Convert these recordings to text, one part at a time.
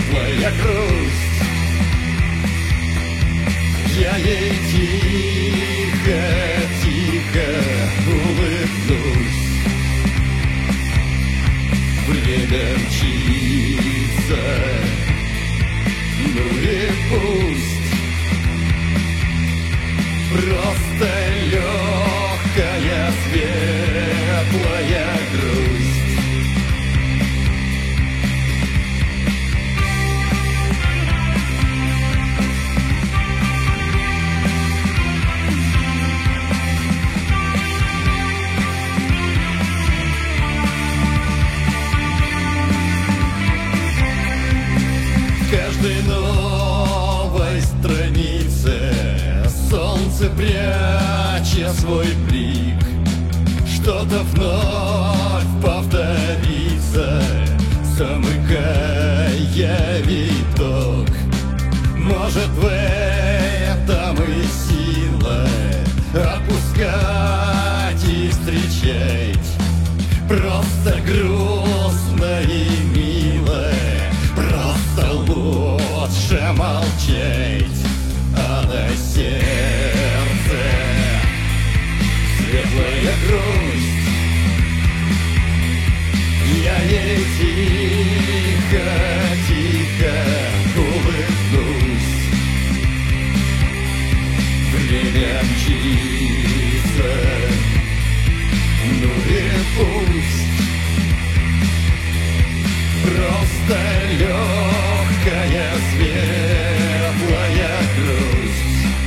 светлая грусть. Я ей тихо, тихо улыбнусь. Время мчится, ну и пусть. Просто легкая, светлая грусть. Каждой новой странице солнце, пряча свой блик, что-то вновь повторится, замыкая виток. Может, в этом и сила отпускать и встречать. Просто грустно и мило, просто лучше молчать. А на сердце светлая грусть. Я ей тихо, тихо улыбнусь. Время мчится, ну и пусть. Просто легкая, светлая грусть.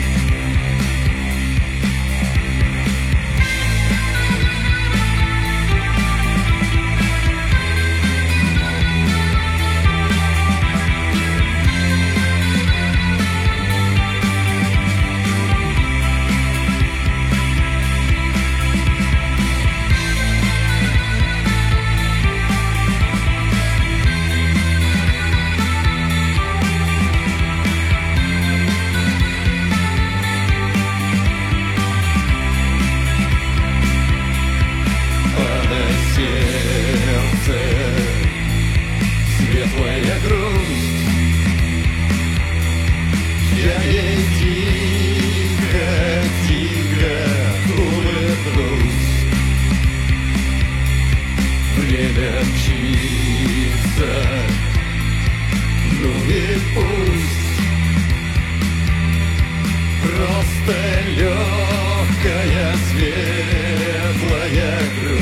Светлая грусть. Я ей тихо, тихо улыбнусь. Время мчится, ну и пусть. Просто легкая, светлая грусть.